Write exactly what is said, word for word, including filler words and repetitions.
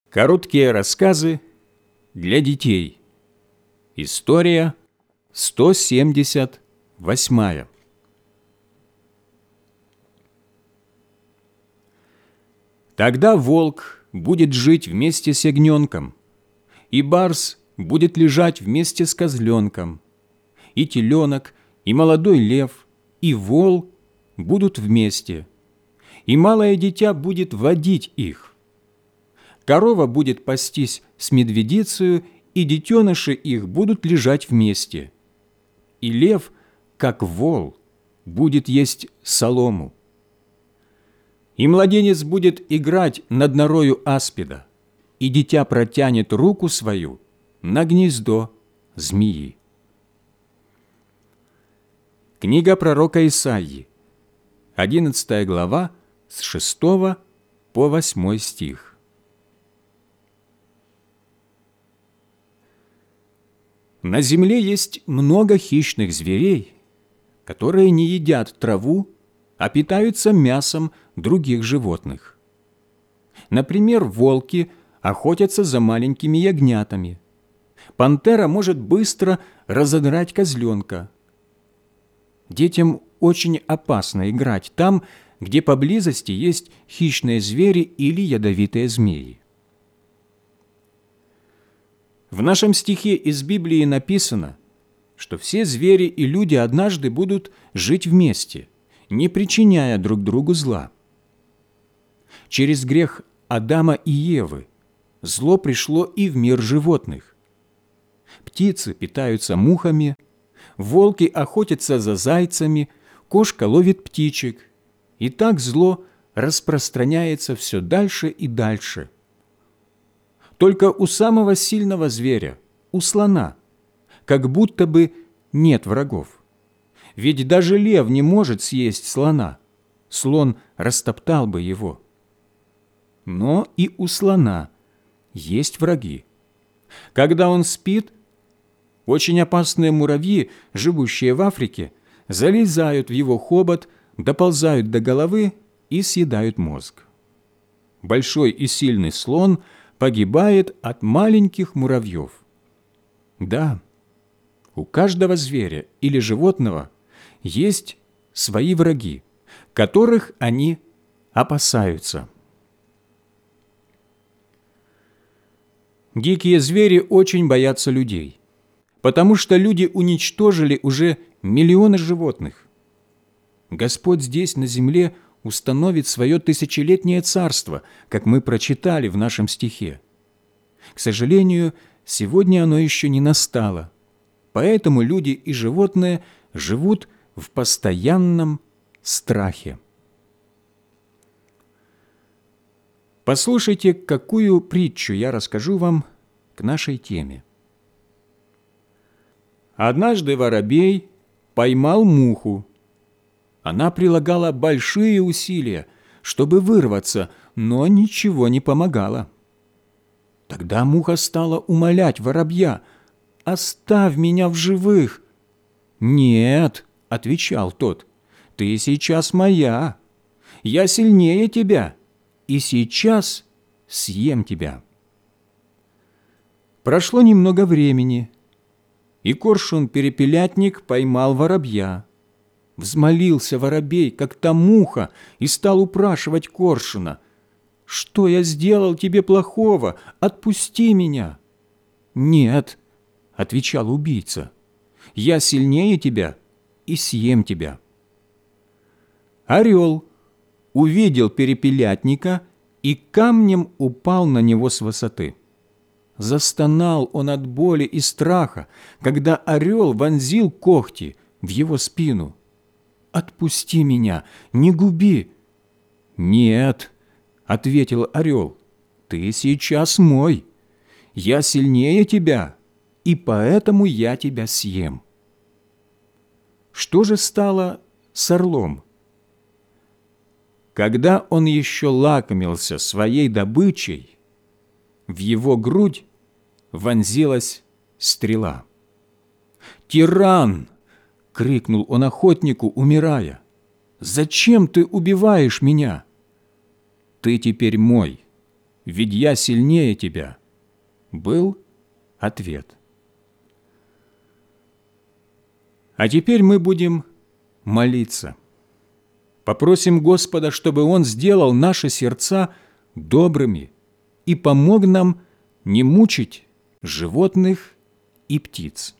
Короткие рассказы для детей. История сто семьдесят восьмая. Тогда волк будет жить вместе с ягненком, и барс будет лежать вместе с козленком, и теленок, и молодой лев, и вол будут вместе, и малое дитя будет водить их. Корова будет пастись с медведицею, и детеныши их будут лежать вместе. И лев, как вол, будет есть солому. И младенец будет играть над норою аспида, и дитя протянет руку свою на гнездо змеи. Книга пророка Исаии, одиннадцатая глава, с шестого по восьмой стих. На земле есть много хищных зверей, которые не едят траву, а питаются мясом других животных. Например, волки охотятся за маленькими ягнятами. Пантера может быстро разодрать козленка. Детям очень опасно играть там, где поблизости есть хищные звери или ядовитые змеи. В нашем стихе из Библии написано, что все звери и люди однажды будут жить вместе, не причиняя друг другу зла. Через грех Адама и Евы зло пришло и в мир животных. Птицы питаются мухами, волки охотятся за зайцами, кошка ловит птичек, и так зло распространяется все дальше и дальше. Только у самого сильного зверя, у слона, как будто бы нет врагов. Ведь даже лев не может съесть слона, слон растоптал бы его. Но и у слона есть враги. Когда он спит, очень опасные муравьи, живущие в Африке, залезают в его хобот, доползают до головы и съедают мозг. Большой и сильный слон погибает от маленьких муравьев. Да, у каждого зверя или животного есть свои враги, которых они опасаются. Дикие звери очень боятся людей, потому что люди уничтожили уже миллионы животных. Господь здесь, на земле, установит свое тысячелетнее царство, как мы прочитали в нашем стихе. К сожалению, сегодня оно еще не настало, поэтому люди и животные живут в постоянном страхе. Послушайте, какую притчу я расскажу вам к нашей теме. Однажды воробей поймал муху. Она прилагала большие усилия, чтобы вырваться, но ничего не помогало. Тогда муха стала умолять воробья: «Оставь меня в живых!» «Нет», — отвечал тот, — «ты сейчас моя, я сильнее тебя, и сейчас съем тебя». Прошло немного времени, и коршун-перепелятник поймал воробья. Взмолился воробей, как та муха, и стал упрашивать коршуна: «Что я сделал тебе плохого? Отпусти меня!» «Нет», — отвечал убийца, — «я сильнее тебя и съем тебя». Орел увидел перепелятника и камнем упал на него с высоты. Застонал он от боли и страха, когда орел вонзил когти в его спину. «Отпусти меня, не губи!» «Нет», — ответил орел, — «ты сейчас мой. Я сильнее тебя, и поэтому я тебя съем». Что же стало с орлом? Когда он еще лакомился своей добычей, в его грудь вонзилась стрела. «Тиран!» — крикнул он охотнику, умирая. «Зачем ты убиваешь меня?» «Ты теперь мой», ведь я сильнее тебя», был ответ. А теперь мы будем молиться. Попросим Господа, чтобы Он сделал наши сердца добрыми и помог нам не мучить животных и птиц.